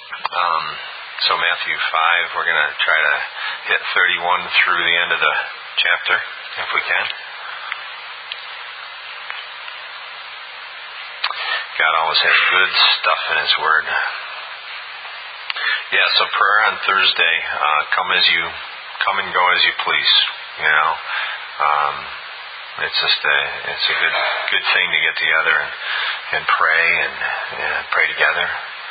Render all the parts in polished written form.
So Matthew 5, we're going to try to hit 31 through the end of the chapter, if we can. God always has good stuff in His Word. Yeah, so prayer on Thursday, come and go as you please. You know, it's a good thing to get together and pray and pray together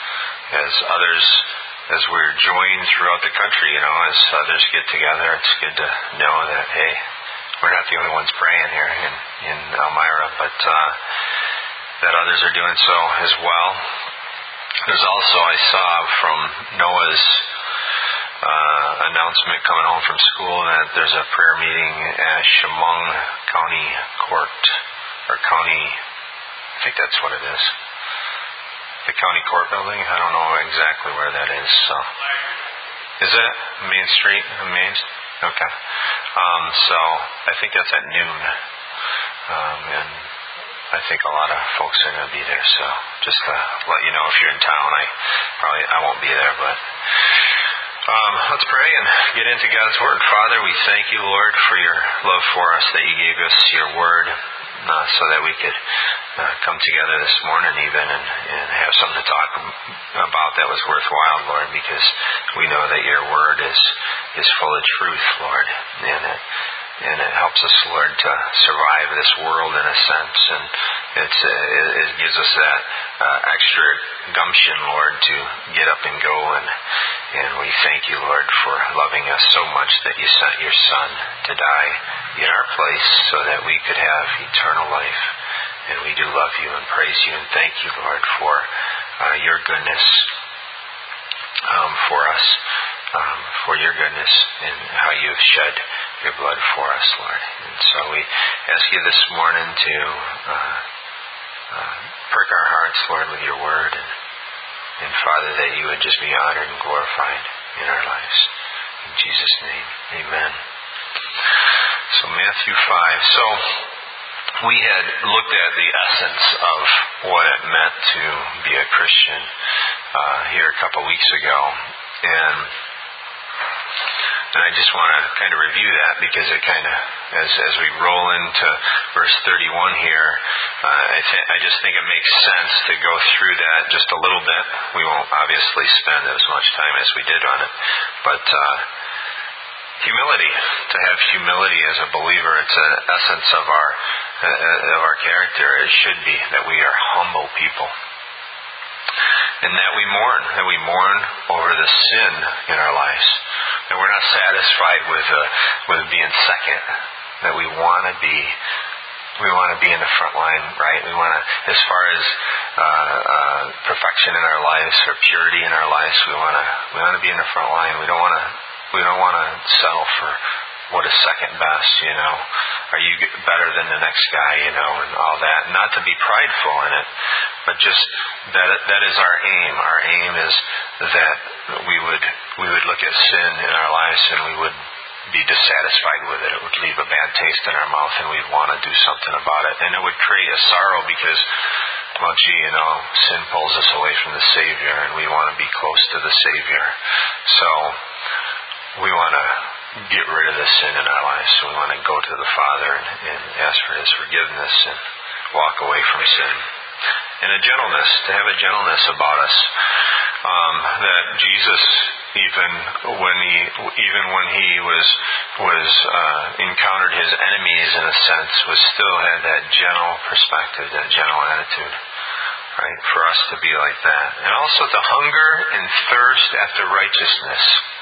as we're joined throughout the country. You know, as others get together, it's good to know that hey, we're not the only ones praying here in Elmira, but that others are doing so as well. There's also, I saw from Noah's announcement coming home from school that there's a prayer meeting at Chemung County Court, or County, I think that's what it is. The County Court building? I don't know exactly where that is. So, is it Main Street? Okay. So I think that's at noon. And I think a lot of folks are going to be there. So just to let you know, if you're in town, I won't be there, but let's pray and get into God's Word. Father, we thank you, Lord, for your love for us, that you gave us your Word so that we could come together this morning even and have something to talk about that was worthwhile, Lord, because we know that your Word is full of truth, Lord, and it helps us, Lord, to survive this world in a sense, and it gives us that extra gumption, Lord, to get up and go, and we thank you, Lord, for loving us so much that you sent your Son to die in our place so that we could have eternal life. And we do love you and praise you and thank you, Lord, for your goodness for us, for your goodness and how you have shed your blood for us, Lord. And so we ask you this morning to prick our hearts, Lord, with your word, and Father, that you would just be honored and glorified in our lives. In Jesus' name, amen. So Matthew 5. So we had looked at the essence of what it meant to be a Christian here a couple weeks ago, and I just want to kind of review that because it kind of, as we roll into verse 31 here, I just think it makes sense to go through that just a little bit. We won't obviously spend as much time as we did on it, but humility, to have humility as a believer, it's an essence of our character. It should be that we are humble people. And that we mourn over the sin in our lives. That we're not satisfied with being second. That we want to be in the front line, right? We want to, as far as perfection in our lives or purity in our lives, we want to be in the front line. We don't want to settle for what is second best, you know. Are you better than the next guy, you know, and all that. Not to be prideful in it, but just that is our aim. Our aim is that we would look at sin in our lives and we would be dissatisfied with it. It would leave a bad taste in our mouth and we'd want to do something about it. And it would create a sorrow because, well, gee, you know, sin pulls us away from the Savior and we want to be close to the Savior. So we want to get rid of the sin in our lives. So we want to go to the Father and ask for His forgiveness and walk away from sin. And a gentleness, to have a gentleness about us. That Jesus, even when he was encountered his enemies in a sense, was still had that gentle perspective, that gentle attitude. Right? For us to be like that. And also to hunger and thirst after righteousness.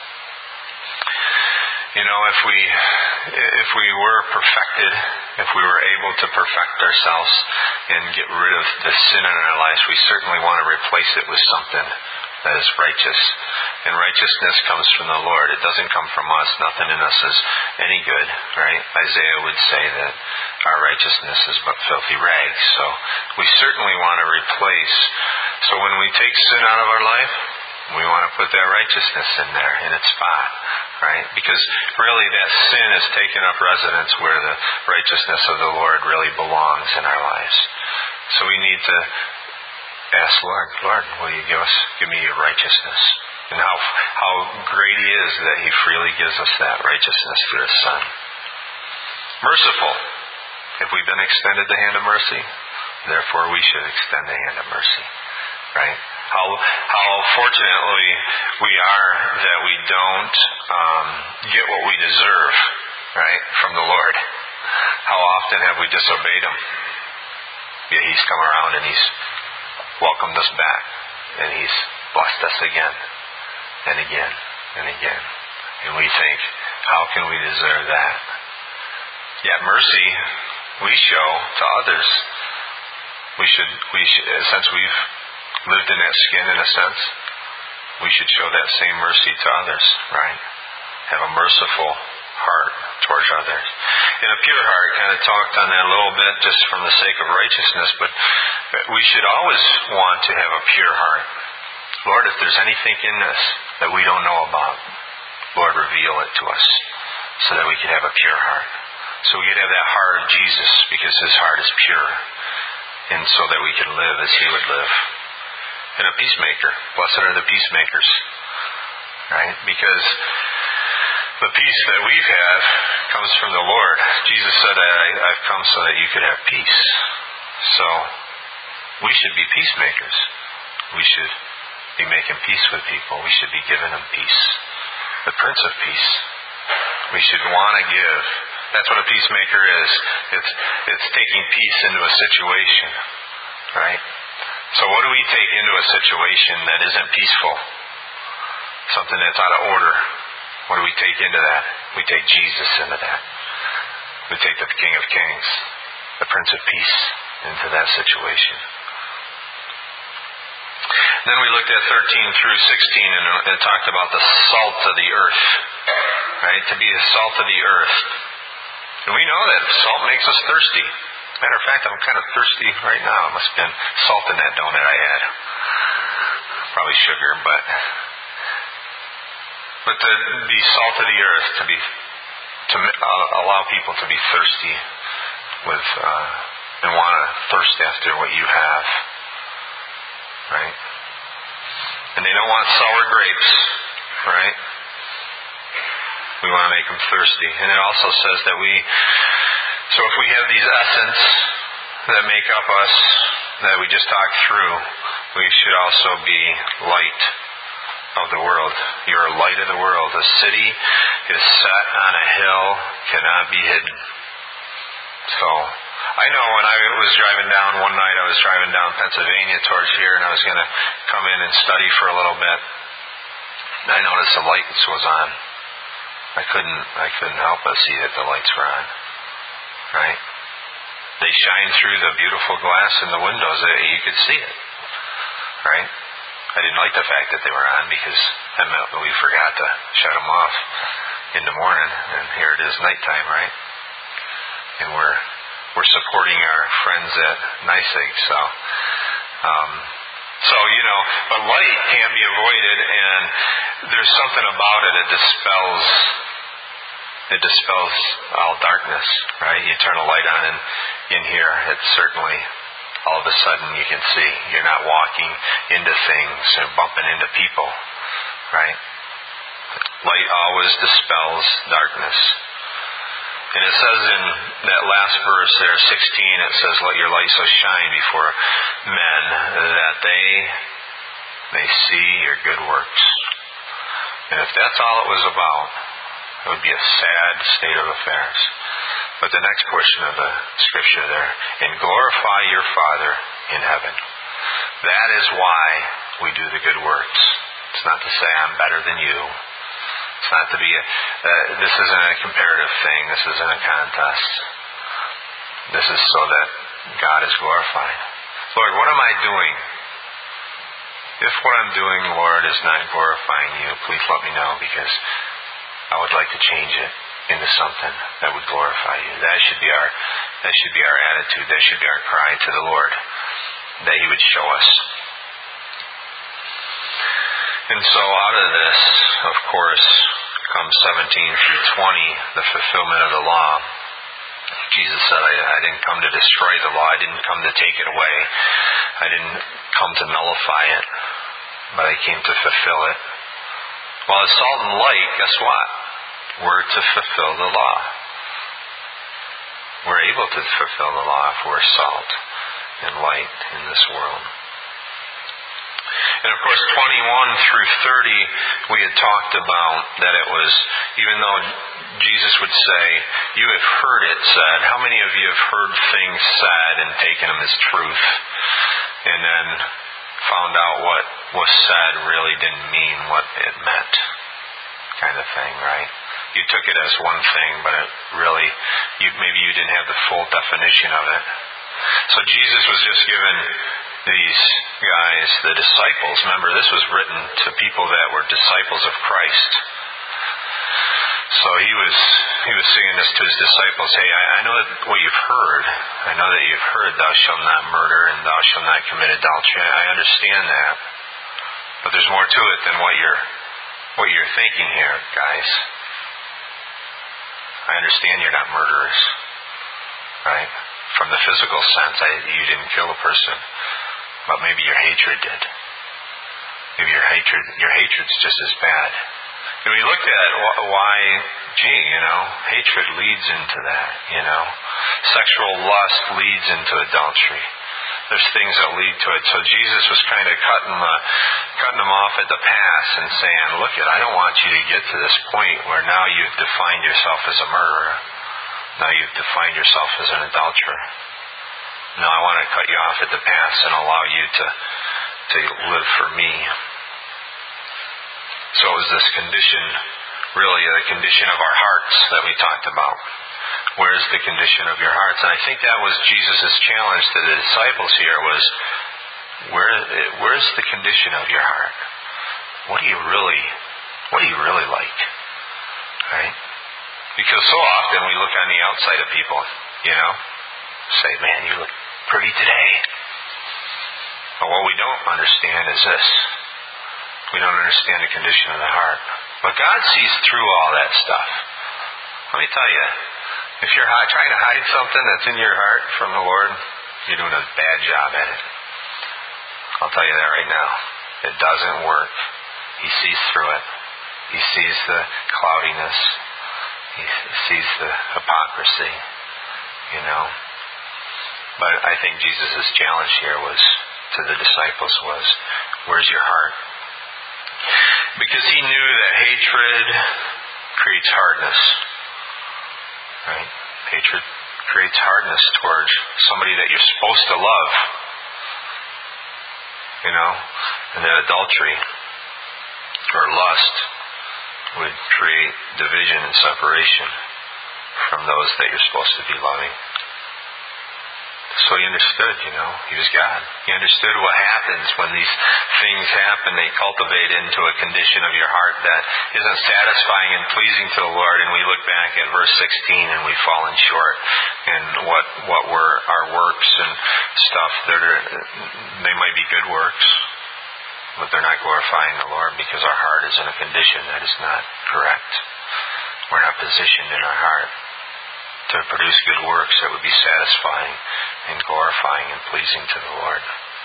You know, if we were perfected, if we were able to perfect ourselves and get rid of the sin in our lives, we certainly want to replace it with something that is righteous. And righteousness comes from the Lord. It doesn't come from us. Nothing in us is any good, right? Isaiah would say that our righteousness is but filthy rags. So we certainly want to replace. So when we take sin out of our life, we want to put that righteousness in there, in its spot, right? Because really that sin has taken up residence where the righteousness of the Lord really belongs in our lives. So we need to ask, Lord, will you give me your righteous righteousness. And how great He is that He freely gives us that righteousness through His Son. Merciful. Have we been extended the hand of mercy? Therefore we should extend the hand of mercy. Right? How fortunately we are that we don't get what we deserve, right, from the Lord. How often have we disobeyed Him? Yet He's come around and He's welcomed us back. And He's blessed us again and again and again. And we think, how can we deserve that? Yet mercy we show to others. We should, since we've lived in that skin in a sense, we should show that same mercy to others, right? Have a merciful heart towards others. And a pure heart, kind of talked on that a little bit just from the sake of righteousness, but we should always want to have a pure heart. Lord, if there's anything in us that we don't know about, Lord, reveal it to us so that we can have a pure heart. So we can have that heart of Jesus because His heart is pure, and so that we can live as He would live. And a peacemaker. Blessed are the peacemakers. Right? Because the peace that we've had comes from the Lord. Jesus said, I've come so that you could have peace. So we should be peacemakers. We should be making peace with people. We should be giving them peace. The Prince of Peace. We should want to give. That's what a peacemaker is. It's taking peace into a situation. Right? So what do we take into a situation that isn't peaceful? Something that's out of order. What do we take into that? We take Jesus into that. We take the King of Kings, the Prince of Peace, into that situation. Then we looked at 13 through 16 and it talked about the salt of the earth. Right? To be the salt of the earth. And we know that salt makes us thirsty. Matter of fact, I'm kind of thirsty right now. It must have been salt in that donut I had. Probably sugar, but to be salt of the earth, to allow people to be thirsty with and want to thirst after what you have, right? And they don't want sour grapes, right? We want to make them thirsty, and it also says that So if we have these essence that make up us, that we just talked through, we should also be light of the world. You're a light of the world. A city is set on a hill, cannot be hidden. So, I know when I was driving down one night, I was driving down Pennsylvania towards here, and I was going to come in and study for a little bit. I noticed the lights was on. I couldn't help but see that the lights were on. Right? They shine through the beautiful glass in the windows. You could see it. Right? I didn't like the fact that they were on because that meant we forgot to shut them off in the morning, and here it is nighttime, right? And we're supporting our friends at NYSEG, so but light can't be avoided, and there's something about it. It dispels all darkness, right? You turn a light on and in here, it's certainly all of a sudden you can see. You're not walking into things and bumping into people, right? Light always dispels darkness. And it says in that last verse there, 16, it says, let your light so shine before men that they may see your good works. And if that's all it was about, it would be a sad state of affairs. But the next portion of the scripture there, and glorify your Father in heaven. That is why we do the good works. It's not to say I'm better than you. It's not to be this isn't a comparative thing. This isn't a contest. This is so that God is glorified. Lord, what am I doing? If what I'm doing, Lord, is not glorifying you, please let me know, because I would like to change it into something that would glorify you. That should be our attitude. That should be our cry to the Lord, that He would show us. And so out of this, of course, comes 17 through 20, the fulfillment of the law. Jesus said, I didn't come to destroy the law. I didn't come to take it away. I didn't come to nullify it. but I came to fulfill it. Well, as salt and light, guess what? We're to fulfill the law. We're able to fulfill the law if we're salt and light in this world. And of course, 21 through 30, we had talked about that it was, even though Jesus would say, you have heard it said, how many of you have heard things said and taken them as truth, and then found out what was said really didn't mean what it meant, kind of thing, right? You took it as one thing, but it really, maybe you didn't have the full definition of it. So Jesus was just given these guys, the disciples. Remember, this was written to people that were disciples of Christ. So he was saying this to his disciples, hey, I know that what you've heard. I know that you've heard, thou shalt not murder and thou shalt not commit adultery. I understand that. But there's more to it than what you're thinking here, guys. I understand you're not murderers, right? From the physical sense, you didn't kill a person, but maybe your hatred did. Maybe your hatred's just as bad. And we looked at why, hatred leads into that, Sexual lust leads into adultery. There's things that lead to it. So Jesus was kind of cutting them off at the pass and saying, look, I don't want you to get to this point where now you've defined yourself as a murderer. Now you've defined yourself as an adulterer. No, I want to cut you off at the pass and allow you to live for me. So it was this condition, really the condition of our hearts that we talked about. Where's the condition of your hearts? And I think that was Jesus' challenge to the disciples here was, where's the condition of your heart? What do you really like? Right? Because so often we look on the outside of people, say, man, you look pretty today. But what we don't understand is this. We don't understand the condition of the heart. But God sees through all that stuff. Let me tell you, if you're trying to hide something that's in your heart from the Lord, you're doing a bad job at it. I'll tell you that right now. It doesn't work. He sees through it. He sees the cloudiness. He sees the hypocrisy, But I think Jesus' challenge here to the disciples was, where's your heart? Because he knew that hatred creates hardness. Right? Hatred creates hardness towards somebody that you're supposed to love. And that adultery or lust would create division and separation from those that you're supposed to be loving. So he understood, he was God. He understood what happens when these things happen. They cultivate into a condition of your heart that isn't satisfying and pleasing to the Lord. And we look back at verse 16 and we've fallen short. And what were our works and stuff, they might be good works, but they're not glorifying the Lord because our heart is in a condition that is not correct. We're not positioned in our heart to produce good works that would be satisfying and glorifying and pleasing to the Lord.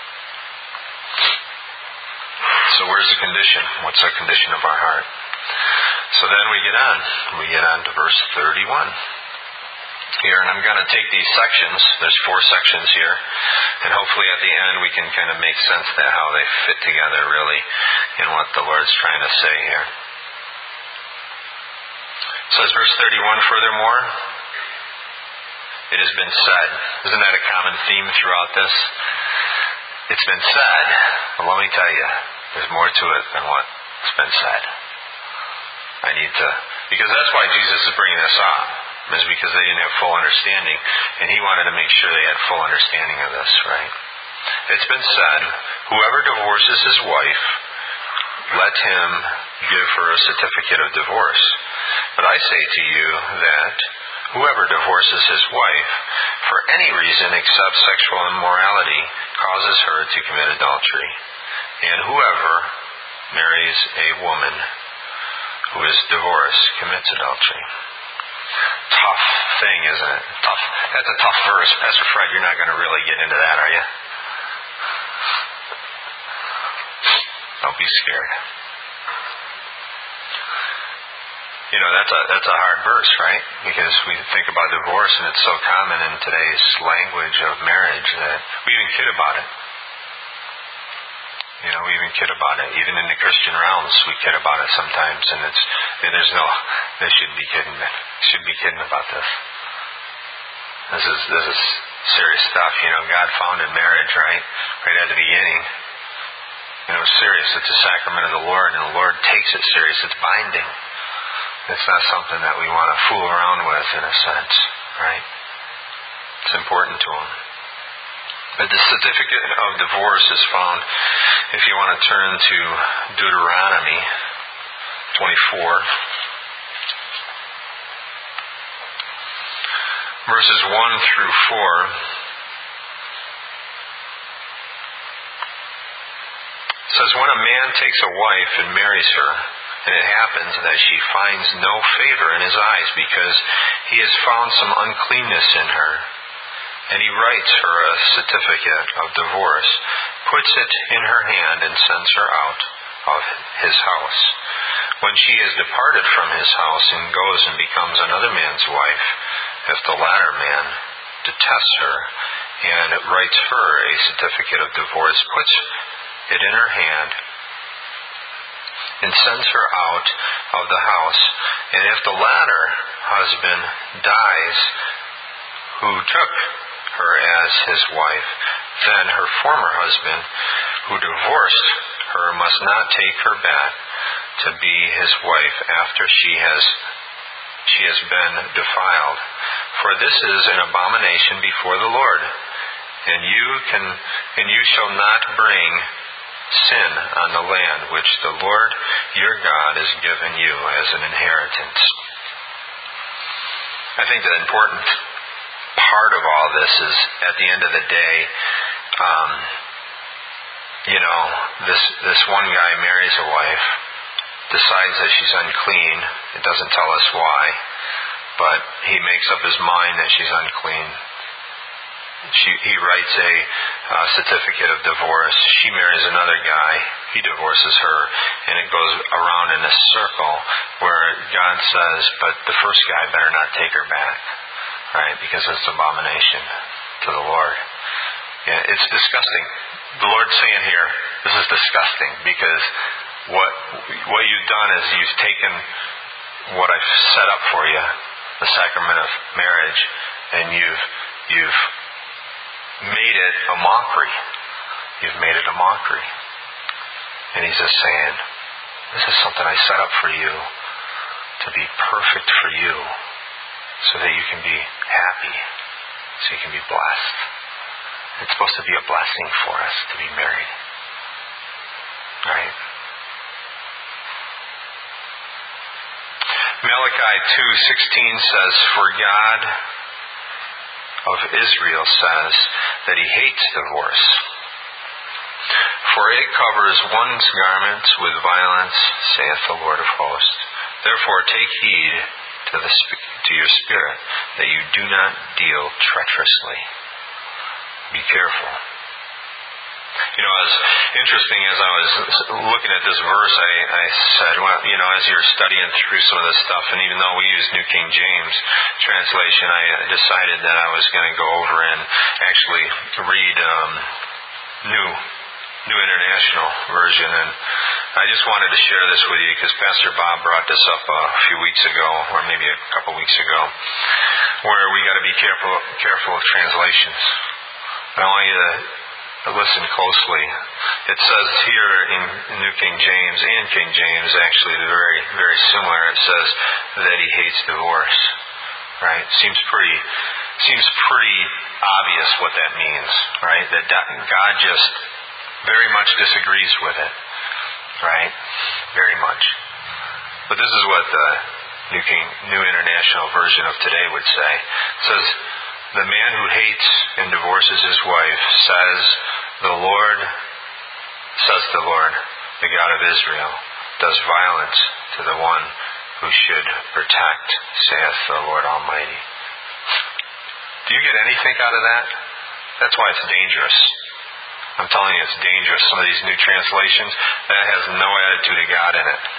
So where's the condition? What's our condition of our heart? So then we get on to verse 31 here, and I'm going to take these sections. There's 4 sections here, and hopefully at the end we can kind of make sense of how they fit together really in what the Lord's trying to say here. So says verse 31, furthermore, it has been said. Isn't that a common theme throughout this? It's been said, but let me tell you, there's more to it than what's been said. Because that's why Jesus is bringing this up, is because they didn't have full understanding, and he wanted to make sure they had full understanding of this, right? It's been said, whoever divorces his wife, let him give her a certificate of divorce. But I say to you that whoever divorces his wife for any reason except sexual immorality causes her to commit adultery. And whoever marries a woman who is divorced commits adultery. Tough thing, isn't it? Tough. That's a tough verse. Pastor Fred, you're not going to really get into that, are you? Don't be scared. That's a hard verse, right? Because we think about divorce and it's so common in today's language of marriage that we even kid about it. We even kid about it. Even in the Christian realms, we kid about it sometimes, and they shouldn't be kidding. Should be kidding about this. This is serious stuff. God founded marriage, right at the beginning. It's serious. It's a sacrament of the Lord, and the Lord takes it serious. It's binding. It's not something that we want to fool around with, in a sense, right? It's important to Him. But the certificate of divorce is found, if you want to turn to Deuteronomy 24, verses 1 through 4. It says, when a man takes a wife and marries her, and it happens that she finds no favor in his eyes because he has found some uncleanness in her, and he writes her a certificate of divorce, puts it in her hand, and sends her out of his house. When she has departed from his house and goes and becomes another man's wife, if the latter man detests her and writes her a certificate of divorce, puts it in her hand, and sends her out of the house, and if the latter husband dies who took her as his wife, then her former husband who divorced her must not take her back to be his wife after she has been defiled. For this is an abomination before the Lord, and you shall not bring sin on the land which the Lord your God has given you as an inheritance. I think the important part of all this is, at the end of the day, this one guy marries a wife, decides that she's unclean. It doesn't tell us why, but he makes up his mind that she's unclean. He writes a certificate of divorce. She marries another guy. He divorces her, and it goes around in a circle where God says, but the first guy better not take her back, right? Because it's an abomination to the Lord. Yeah, it's disgusting. The Lord's saying here, this is disgusting, because what you've done is you've taken what I've set up for you, the sacrament of marriage, and you've made it a mockery. You've made it a mockery. And He's just saying, this is something I set up for you to be perfect for you, so that you can be happy, so you can be blessed. It's supposed to be a blessing for us to be married. Right? Malachi 2:16 says, for God of Israel says that He hates divorce. For it covers one's garments with violence, saith the Lord of hosts. Therefore take heed to your spirit, that you do not deal treacherously. Be careful. As interesting as I was looking at this verse, I said, well, as you're studying through some of this stuff, and even though we use New King James translation, I decided that I was going to go over and actually read New International Version. And I just wanted to share this with you because Pastor Bob brought this up a few weeks ago, or maybe a couple weeks ago, where we got to be careful of translations. I want you to listen closely. It says here in New King James and King James, actually they're very, very similar. It says that He hates divorce. Right? Seems pretty obvious what that means, right? That God just very much disagrees with it, right? Very much. But this is what the New International Version of today would say. It says, the man who hates and divorces his wife says, the Lord, the God of Israel, does violence to the one who should protect, saith the Lord Almighty. Do you get anything out of that? That's why it's dangerous. I'm telling you, it's dangerous. Some of these new translations, that has no attitude of God in it.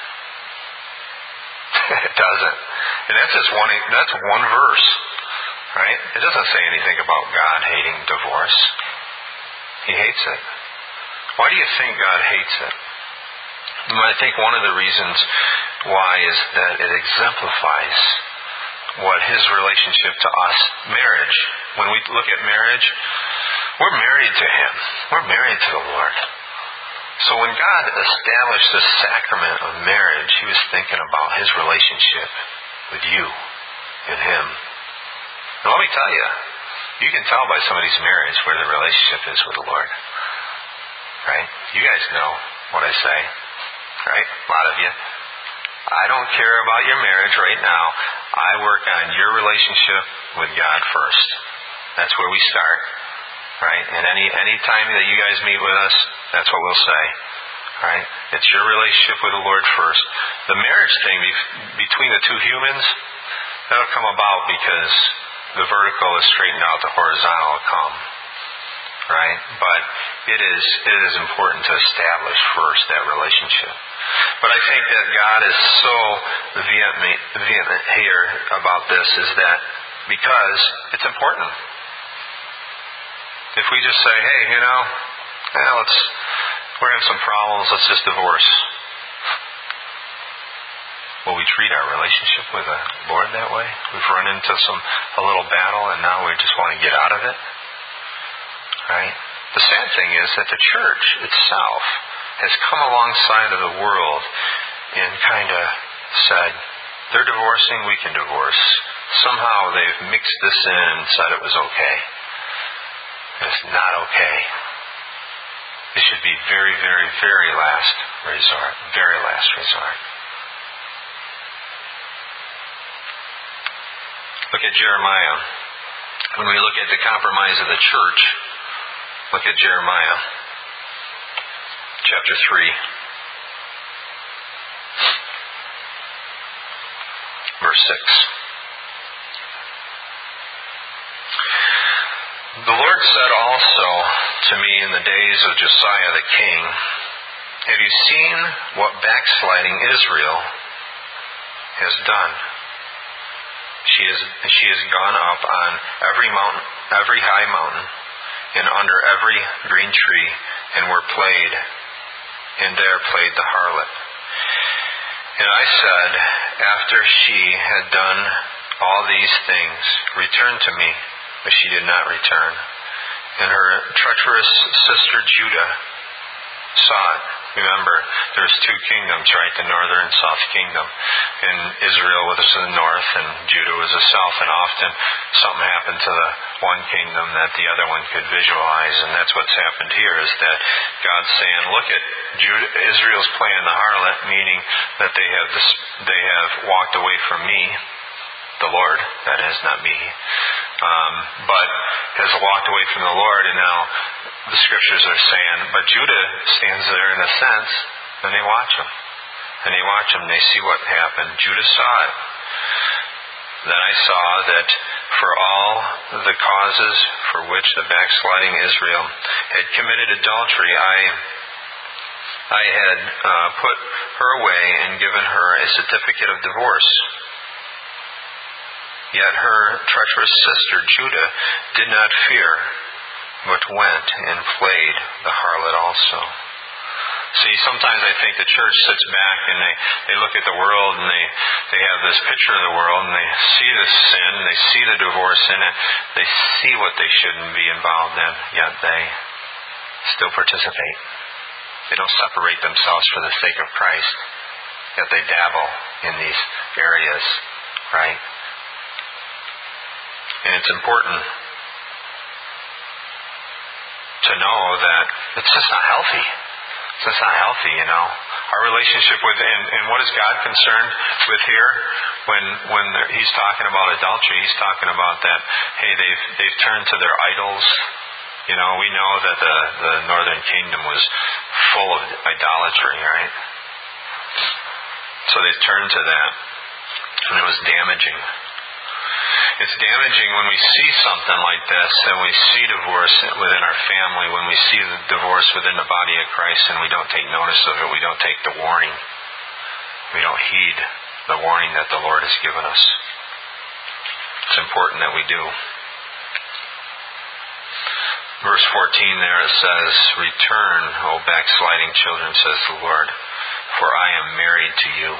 It doesn't. And that's one verse, right? It doesn't say anything about God hating divorce. He hates it. Why do you think God hates it? I think one of the reasons why is that it exemplifies what His relationship to us, marriage. When we look at marriage, we're married to Him. We're married to the Lord. So when God established the sacrament of marriage, He was thinking about His relationship with you and Him. And let me tell you, you can tell by somebody's marriage where the relationship is with the Lord. Right? You guys know what I say. Right? A lot of you. I don't care about your marriage right now. I work on your relationship with God first. That's where we start. Right? And any time that you guys meet with us, that's what we'll say. Right? It's your relationship with the Lord first. The marriage thing between the two humans, that'll come about because the vertical is straightened out, the horizontal will come. Right? But it is important to establish first that relationship. But I think that God is so vehement here about this is that because it's important. If we just say, hey, we're having some problems, let's just divorce. Will we treat our relationship with the Lord that way? We've run into a little battle and now we just want to get out of it. Right? The sad thing is that the church itself has come alongside of the world and kind of said, they're divorcing, we can divorce. Somehow they've mixed this in and said it was okay. And it's not okay. It should be very, very, very last resort. Very last resort. Look at Jeremiah. When we look at the compromise of the church, look at Jeremiah chapter 3. Verse 6. The Lord said also to me in the days of Josiah the king, have you seen what backsliding Israel has done? She has gone up on every mountain, every high mountain, and under every green tree, and there played the harlot. And I said, after she had done all these things, return to me. But she did not return. And her treacherous sister Judah saw it. Remember, there's two kingdoms, right? The northern and south kingdom. And Israel was the north and Judah was the south. And often something happened to the one kingdom that the other one could visualize. And that's what's happened here is that God's saying, look at Israel's playing the harlot, meaning that they have walked away from me, the Lord, that is, not me. But has walked away from the Lord, and now the scriptures are saying, but Judah stands there in a sense, and they watch him. And they watch him, they see what happened. Judah saw it. Then I saw that for all the causes for which the backsliding Israel had committed adultery, I had put her away and given her a certificate of divorce. Yet her treacherous sister Judah did not fear, but went and played the harlot also. See, sometimes I think the church sits back and they look at the world and they have this picture of the world and they see the sin, they see the divorce in it, they see what they shouldn't be involved in, yet they still participate. They don't separate themselves for the sake of Christ, yet they dabble in these areas, right? And it's important to know that it's just not healthy. It's just not healthy, Our relationship with, and what is God concerned with here? When He's talking about adultery, He's talking about that, hey, they've turned to their idols. We know that the northern kingdom was full of idolatry, right? So they turned to that, and it was damaging. It's damaging when we see something like this, and we see divorce within our family, when we see the divorce within the body of Christ, and we don't take notice of it. We don't take the warning. We don't heed the warning that the Lord has given us. It's important that we do. Verse 14 there it says, "Return, O backsliding children, says the Lord, for I am married to you."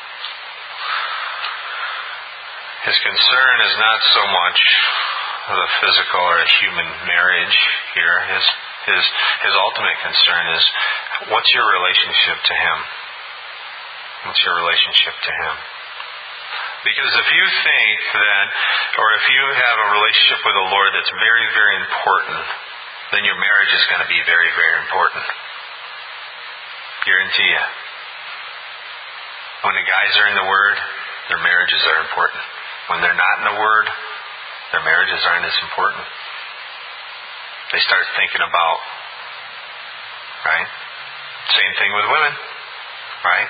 His concern is not so much the physical or a human marriage here. His ultimate concern is, what's your relationship to Him? What's your relationship to Him? Because if you think that, or if you have a relationship with the Lord that's very, very important, then your marriage is going to be very, very important. Guarantee you. When the guys are in the Word, their marriages are important. When they're not in the Word, their marriages aren't as important. They start thinking about, right? Same thing with women, right?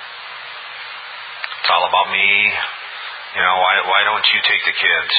It's all about me. Why don't you take the kids?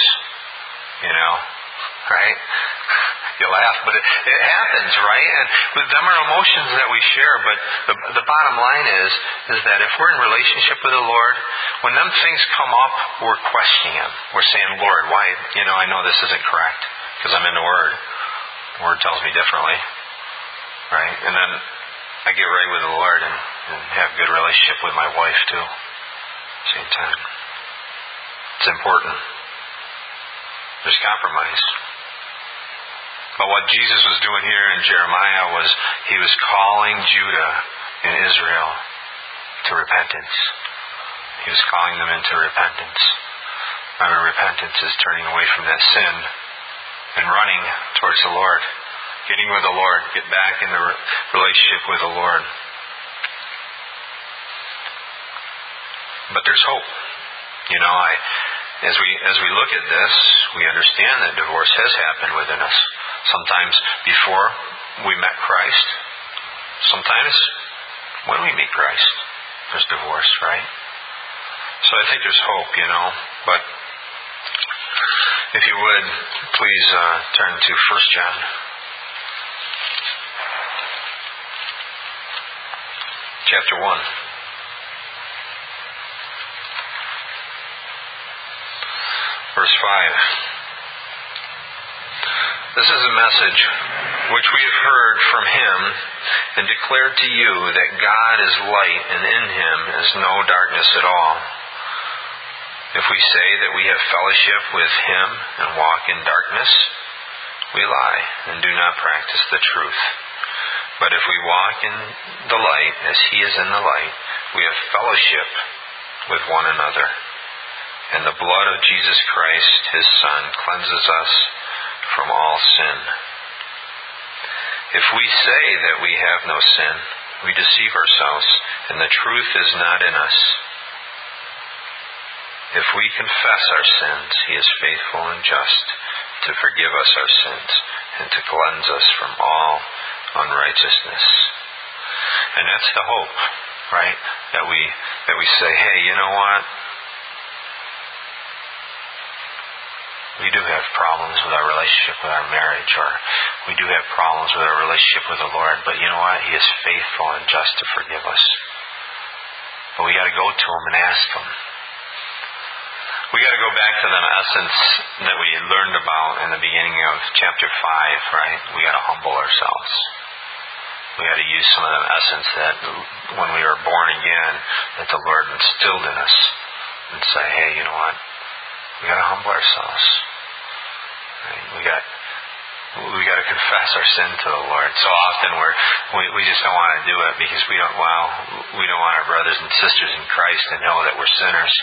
Right? You laugh, but it happens, right? And with them are emotions that we share, but the bottom line is that if we're in relationship with the Lord, when them things come up, we're questioning Him. We're saying, Lord, why? I know this isn't correct because I'm in the Word. The Word tells me differently, right? And then I get right with the Lord and have a good relationship with my wife too. Same time. It's important. There's compromise. But what Jesus was doing here in Jeremiah was He was calling Judah and Israel to repentance. He was calling them into repentance. Remember, repentance is turning away from that sin and running towards the Lord. Getting with the Lord. Get back in the relationship with the Lord. But there's hope. As we look at this, we understand that divorce has happened within us. Sometimes before we met Christ. Sometimes when we meet Christ, there's divorce, right? So I think there's hope, But if you would, please turn to 1 John. Chapter 1. Verse 5. This is a message which we have heard from Him and declared to you, that God is light and in Him is no darkness at all. If we say that we have fellowship with Him and walk in darkness, we lie and do not practice the truth. But if we walk in the light as He is in the light, we have fellowship with one another. And the blood of Jesus Christ, His Son, cleanses us from all sin. If we say that we have no sin, we deceive ourselves, and the truth is not in us. If we confess our sins, He is faithful and just to forgive us our sins and to cleanse us from all unrighteousness. And that's the hope, right? That we say, hey, you know what? We do have problems with our relationship with our marriage, or we do have problems with our relationship with the Lord, but you know what? He is faithful and just to forgive us. But we got to go to Him and ask Him. We got to go back to the essence that we learned about in the beginning of chapter 5, right? We got to humble ourselves. We got to use some of the essence that when we were born again, that the Lord instilled in us, and say, hey, you know what? We got to humble ourselves. Right? We got to confess our sin to the Lord. So often we just don't want to do it because we don't want our brothers and sisters in Christ to know that we're sinners.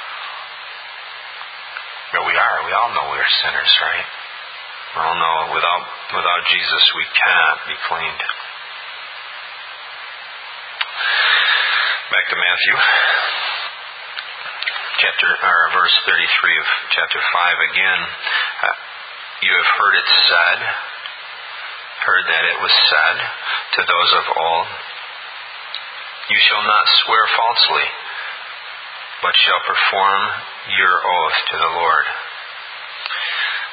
But we are. We all know we're sinners, right? We all know without Jesus we cannot be cleaned. Back to Matthew. Verse 33 of chapter 5 again. You have heard that it was said to those of old, you shall not swear falsely, but shall perform your oath to the Lord.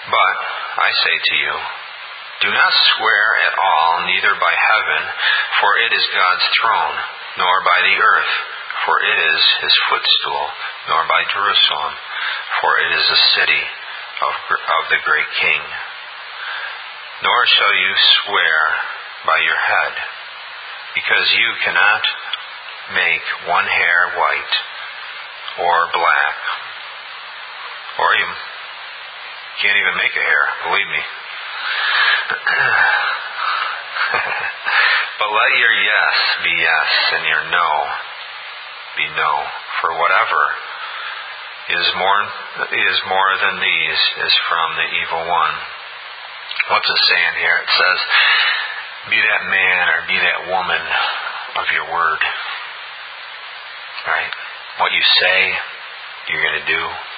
But I say to you, do not swear at all, neither by heaven, for it is God's throne, nor by the earth, for it is his footstool, nor by Jerusalem, for it is the city of the great King. Nor shall you swear by your head, because you cannot make one hair white or black, or you can't even make a hair, believe me. But let your yes be yes, and your no be no. For whatever is more than these is from the evil one. What's it saying here? It says, be that man or be that woman of your word. Right? What you say, you're going to do.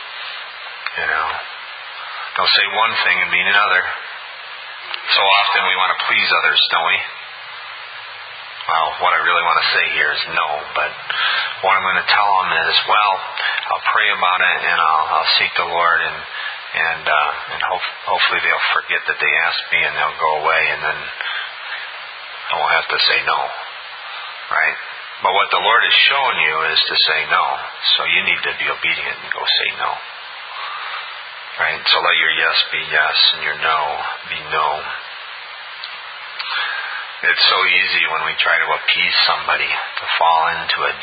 Don't say one thing and mean another. So often we want to please others, don't we? Well, what I really want to say here is no, but what I'm going to tell them is, well, I'll pray about it and I'll seek the Lord and hopefully they'll forget that they asked me and they'll go away and then I won't have to say no. Right? But what the Lord has shown you is to say no. So you need to be obedient and go say no. Right? So let your yes be yes and your no be no. It's so easy when we try to appease somebody to fall into a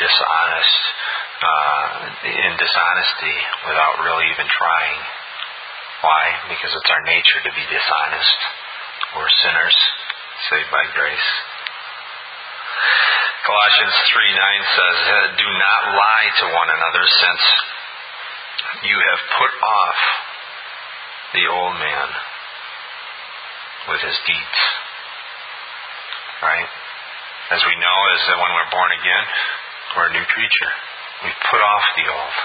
dishonesty without really even trying. Why? Because it's our nature to be dishonest. We're sinners, saved by grace. Colossians 3:9 says, do not lie to one another, since you have put off the old man with his deeds. Right? As we know, is that when we're born again, we're a new creature. We put off the old.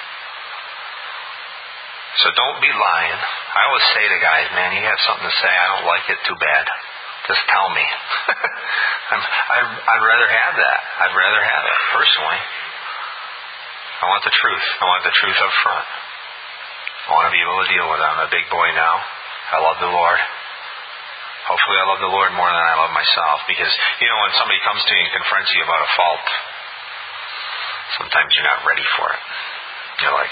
So don't be lying. I always say to guys, man, you have something to say, I don't like it, too bad. Just tell me. I'd rather have that. I'd rather have it, personally. I want the truth. I want the truth up front. I want to be able to deal with it. I'm a big boy now. I love the Lord. Hopefully I love the Lord more than I love myself. Because, when somebody comes to you and confronts you about a fault, sometimes you're not ready for it. You're like,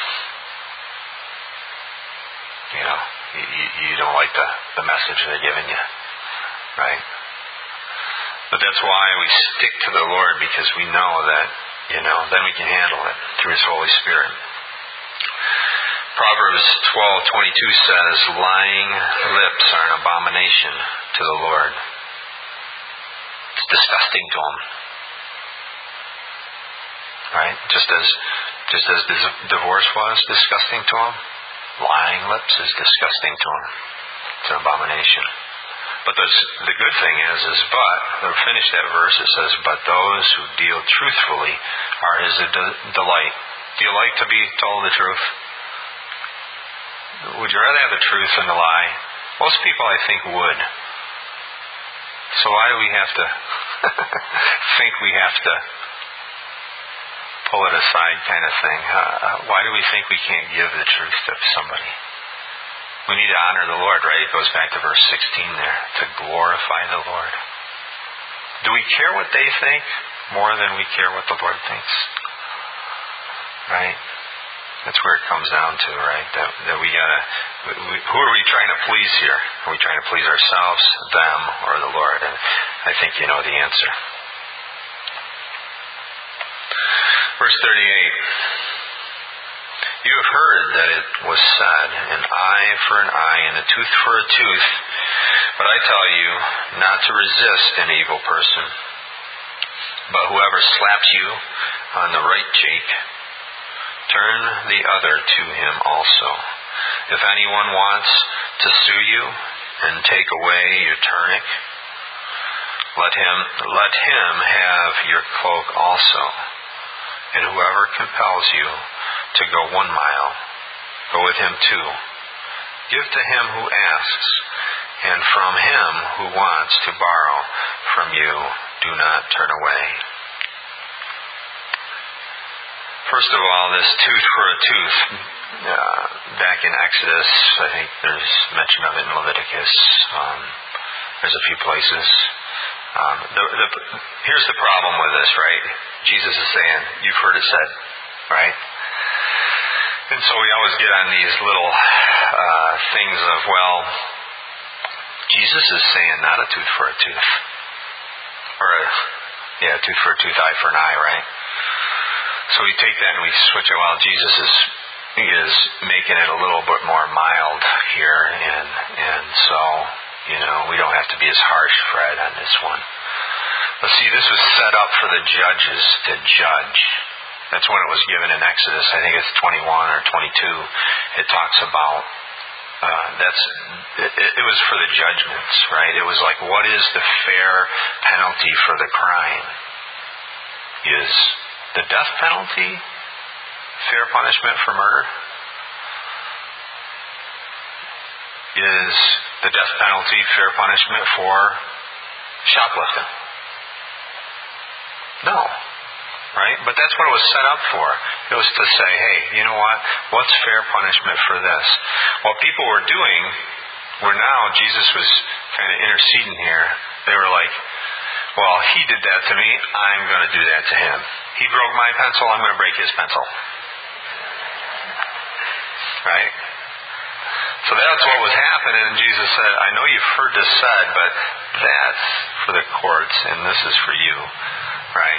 you don't like the message they're giving you. Right? But that's why we stick to the Lord, because we know that, then we can handle it through His Holy Spirit. Proverbs 12:22 says, lying lips are an abomination to the Lord. It's disgusting to Him. Right? Just as divorce was disgusting to Him, lying lips is disgusting to Him. It's an abomination. But the good thing is finish that verse, it says, but those who deal truthfully are His delight. Do you like to be told the truth? Would you rather have the truth than the lie? Most people, I think, would. So why do we have to think we have to pull it aside kind of thing? Why do we think we can't give the truth to somebody? We need to honor the Lord, right? It goes back to verse 16 there, to glorify the Lord. Do we care what they think more than we care what the Lord thinks? Right? That's where it comes down to, right? That we gotta, who are we trying to please here? Are we trying to please ourselves, them, or the Lord? And I think you know the answer. Verse 38. You have heard that it was said, an eye for an eye and a tooth for a tooth. But I tell you not to resist an evil person. But whoever slaps you on the right cheek, turn the other to him also. If anyone wants to sue you and take away your tunic, let him have your cloak also. And whoever compels you to go 1 mile, go with him 2. Give to him who asks, and from him who wants to borrow from you, do not turn away. First of all, this tooth for a tooth back in Exodus, I think there's mention of it in Leviticus. There's a few places. Here's the problem with this, right? Jesus is saying, you've heard it said, right? And so we always get on these little things of, well, Jesus is saying not a tooth for a tooth. Or a tooth for a tooth, eye for an eye, right? So we take that and we switch it. Well, Jesus is making it a little bit more mild here, and so, we don't have to be as harsh, Fred, on this one. But see, this was set up for the judges to judge. That's when it was given in Exodus. I think it's 21 or 22. It talks about it was for the judgments, right? It was like, what is the fair penalty for the crime? Is the death penalty fair punishment for murder? Is the death penalty fair punishment for shoplifting? No. Right? But that's what it was set up for. It was to say, hey, you know what? What's fair punishment for this? What people were doing, where now Jesus was kind of interceding here, they were like, well, he did that to me, I'm going to do that to him. He broke my pencil, I'm going to break his pencil. Right? So that's what was happening, and Jesus said, I know you've heard this said, but that's for the courts, and this is for you. Right?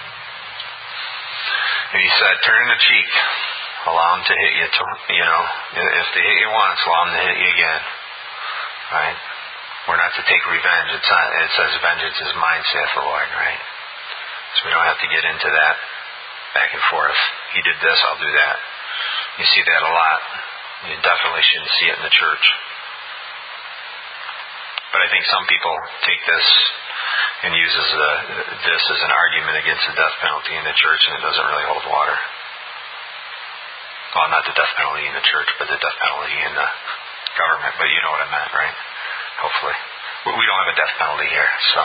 And he said, turn the cheek. Allow them to hit you. If they hit you once, allow them to hit you again. Right? We're not to take revenge. It says, vengeance is mine, saith the Lord. Right? So we don't have to get into that back and forth. He did this, I'll do that. You see that a lot. You definitely shouldn't see it in the church. But I think some people take this and uses this as an argument against the death penalty in the church, and it doesn't really hold water. Well, not the death penalty in the church, but the death penalty in the government. But you know what I meant, right? Hopefully. We don't have a death penalty here, so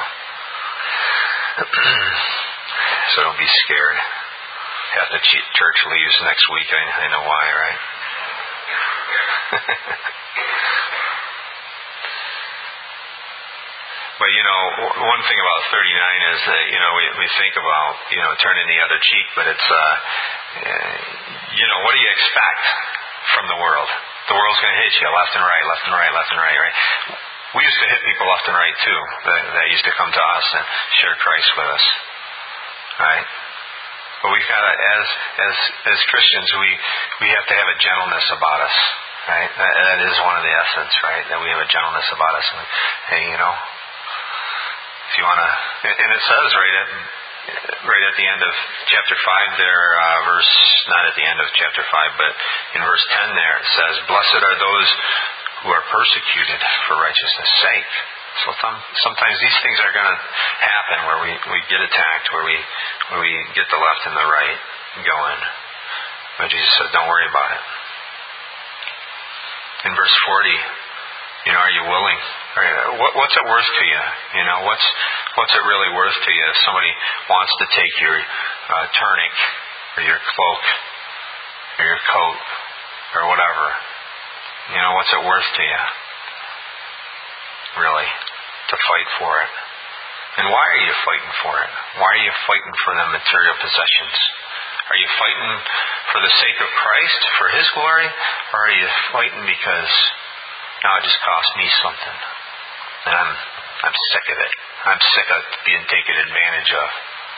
don't be scared. Half the church leaves next week. I know why, right? But, one thing about 39 is that, we think about, turning the other cheek, but it's, what do you expect from the world? The world's going to hit you left and right, left and right, left and right, right? We used to hit people left and right, too. That used to come to us and share Christ with us, right? But we've got to, as Christians, we have to have a gentleness about us, right? That is one of the essence, right? That we have a gentleness about us. And, hey, if you want to, and it says right at the end of chapter 5 there, not at the end of chapter 5, but in verse 10 there, it says, blessed are those who are persecuted for righteousness' sake. So sometimes these things are going to happen where we get attacked, where we get the left and the right going. But Jesus said, don't worry about it. In verse 40, are you willing? What's it worth to you? What's it really worth to you if somebody wants to take your tunic or your cloak or your coat or whatever? What's it worth to you? Really, to fight for it. And why are you fighting for it? Why are you fighting for the material possessions? Are you fighting for the sake of Christ, for His glory? Or are you fighting because, it just cost me something? And I'm sick of it. I'm sick of being taken advantage of,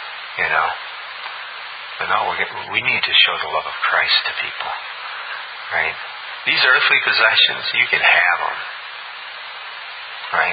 But no, we need to show the love of Christ to people, right? These earthly possessions, you can have them, right?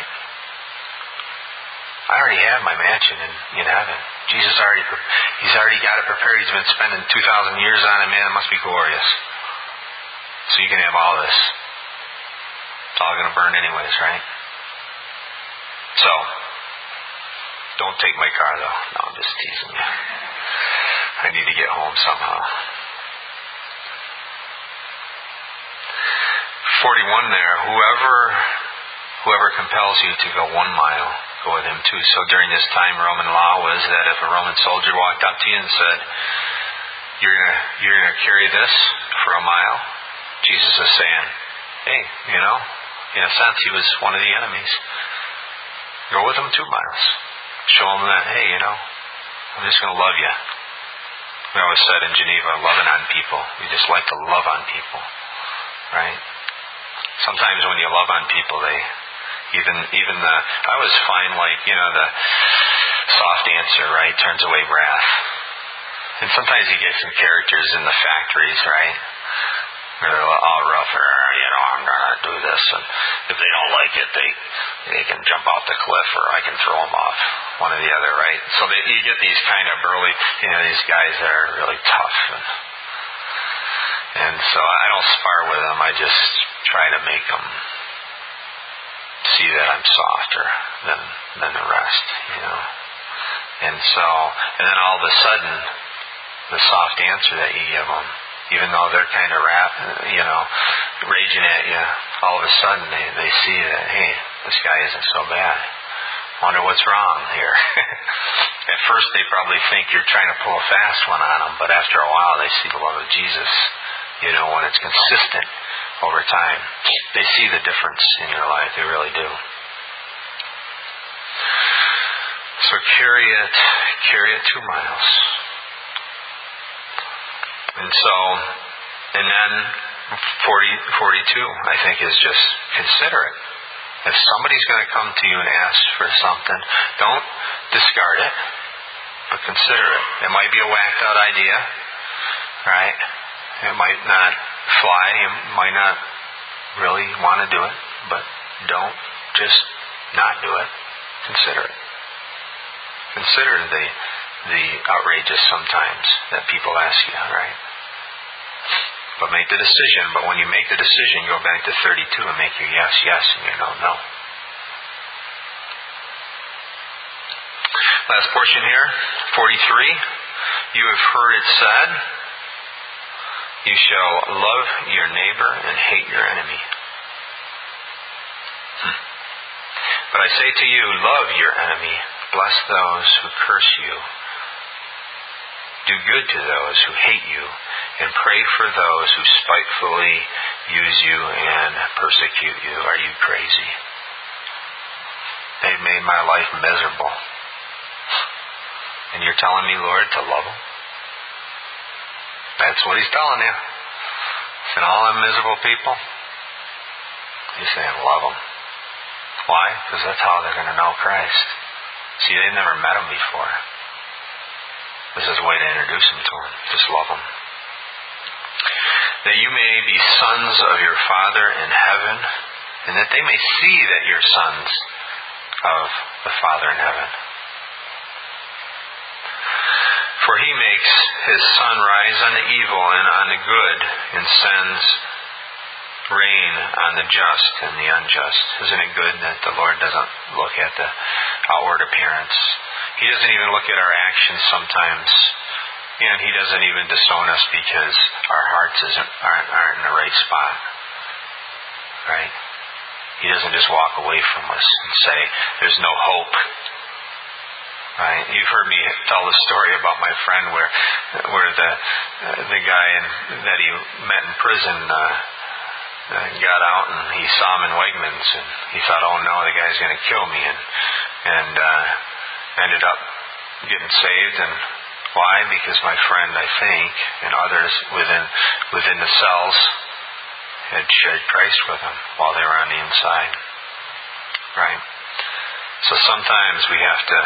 I already have my mansion in heaven. Jesus He's already got it prepared. He's been spending 2,000 years on it. Man, it must be glorious. So you can have all this. It's all going to burn anyways, right? So, don't take my car though. No, I'm just teasing you. I need to get home somehow. 41 there. Whoever compels you to go 1 mile, go with him too. So during this time, Roman law was that if a Roman soldier walked up to you and said, you're going to carry this for 1 mile, Jesus is saying, hey, in a sense, he was one of the enemies. Go with them 2 miles. Show them that, hey, I'm just going to love you. We always said in Geneva, loving on people. We just like to love on people. Right? Sometimes when you love on people, they I always find the soft answer, right, turns away wrath. And sometimes you get some characters in the factories, right? They're all rough, I'm gonna do this, and if they don't like it, they can jump off the cliff, or I can throw them off, one or the other, right? So you get these kind of burly, these guys that are really tough, and so I don't spar with them. I just try to make them see that I'm softer than the rest, And then all of a sudden, the soft answer that you give them, even though they're kind of raging at you, all of a sudden they see that, hey, this guy isn't so bad. Wonder what's wrong here. At first they probably think you're trying to pull a fast one on them, but after a while they see the love of Jesus. When it's consistent over time, they see the difference in your life. They really do. So carry it 2 miles. And then 42, I think, is just consider it. If somebody's going to come to you and ask for something, don't discard it, but consider it. It might be a whacked out idea, right? It might not fly. You might not really want to do it, but don't just not do it. Consider it. Consider the outrageous sometimes that people ask you, right? But make the decision. But when you make the decision, go back to 32 and make your yes, yes, and your no, no. Last portion here, 43. You have heard it said, you shall love your neighbor and hate your enemy. But I say to you, love your enemy, bless those who curse you, do good to those who hate you, and pray for those who spitefully use you and persecute you. Are you crazy? They've made my life miserable. And you're telling me, Lord, to love them? That's what he's telling you. And all them miserable people, he's saying, love them. Why? Because that's how they're going to know Christ. See, they've never met him before. This is a way to introduce him to him. Just love him. That you may be sons of your Father in heaven, and that they may see that you're sons of the Father in heaven. For he makes his sun rise on the evil and on the good, and sends rain on the just and the unjust. Isn't it good that the Lord doesn't look at the outward appearance? He doesn't even look at our actions sometimes. And he doesn't even disown us because our hearts aren't in the right spot. Right? He doesn't just walk away from us and say, there's no hope. Right? You've heard me tell the story about my friend where the guy that he met in prison got out and he saw him in Wegmans and he thought, oh no, the guy's going to kill me, and ended up getting saved. And why? Because my friend, I think, and others within the cells had shared Christ with him while they were on the inside. Right? So sometimes we have to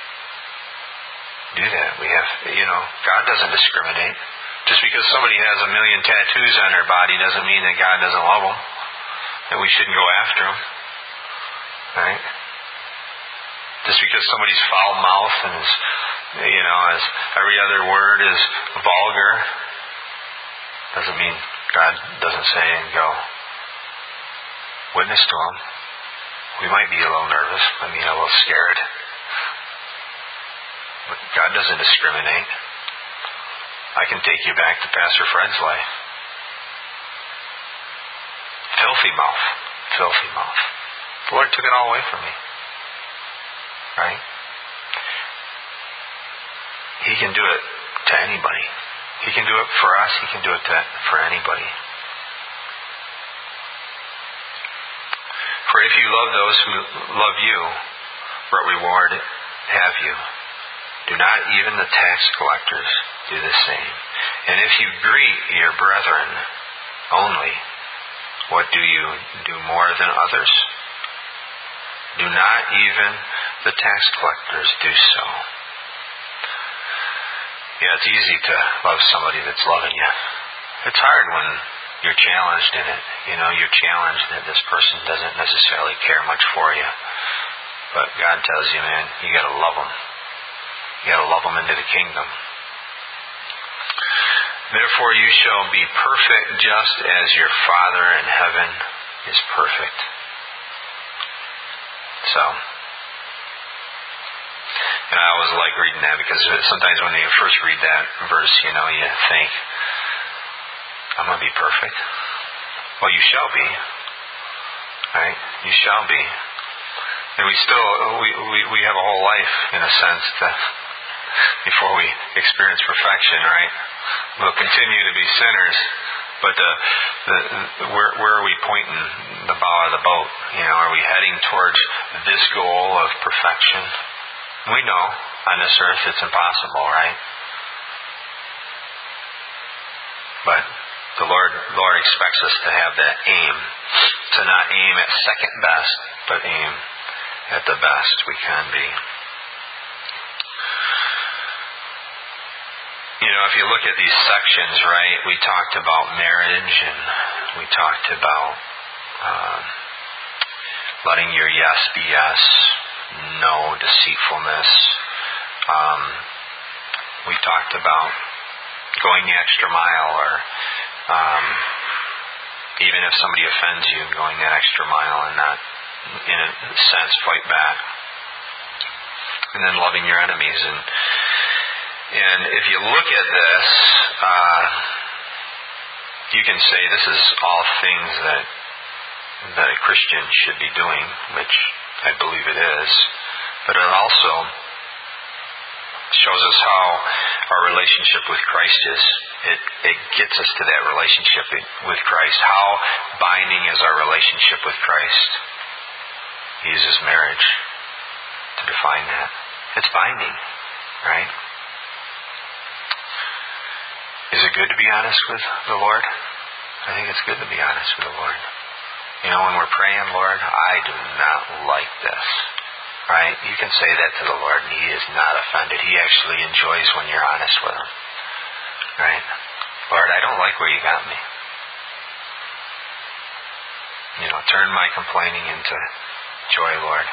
do that. We have, God doesn't discriminate. Just because somebody has 1 million tattoos on their body doesn't mean that God doesn't love them, and we shouldn't go after them. Right? Just because somebody's foul-mouthed and is, as every other word is vulgar, doesn't mean God doesn't say and go witness to them. We might be a little nervous, might be a little scared. But God doesn't discriminate. I can take you back to Pastor Fred's life. Filthy mouth. Filthy mouth. The Lord took it all away from me. Right? He can do it to anybody. He can do it for us. He can do it for anybody. For if you love those who love you, what reward have you? Do not even the tax collectors do the same? And if you greet your brethren only, what do you do more than others? Do not even the tax collectors do so? Yeah, it's easy to love somebody that's loving you. It's hard when you're challenged in it. You're challenged that this person doesn't necessarily care much for you. But God tells you, man, you got to love them. You got to love them into the kingdom. Therefore you shall be perfect just as your Father in heaven is perfect. And I always like reading that because sometimes when you first read that verse, you think, I'm going to be perfect. Well, you shall be. Right? You shall be. And we have a whole life, in a sense, before we experience perfection, right? We'll continue to be sinners, but where are we pointing the bow of the boat? Are we heading towards this goal of perfection? We know on this earth it's impossible, right? But the Lord expects us to have that aim, to not aim at second best, but aim at the best we can be. If you look at these sections, right, we talked about marriage and we talked about letting your yes be yes, no deceitfulness. We talked about going the extra mile, or even if somebody offends you, going that extra mile and not, in a sense, fight back. And then loving your enemies. And if you look at this, you can say this is all things that a Christian should be doing, which I believe it is. But it also shows us how our relationship with Christ is. It gets us to that relationship with Christ. How binding is our relationship with Christ? He uses marriage to define that. It's binding, right? Is it good to be honest with the Lord? I think it's good to be honest with the Lord. When we're praying, Lord, I do not like this. Right? You can say that to the Lord and He is not offended. He actually enjoys when you're honest with Him. Right? Lord, I don't like where you got me. Turn my complaining into joy, Lord.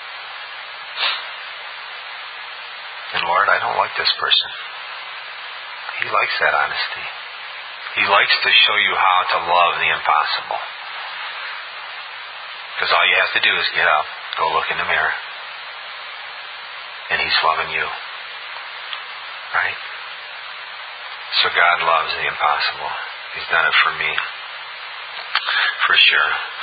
And Lord, I don't like this person. He likes that honesty. He likes to show you how to love the impossible. Because all you have to do is get up, go look in the mirror, and He's loving you. Right? So God loves the impossible. He's done it for me. For sure.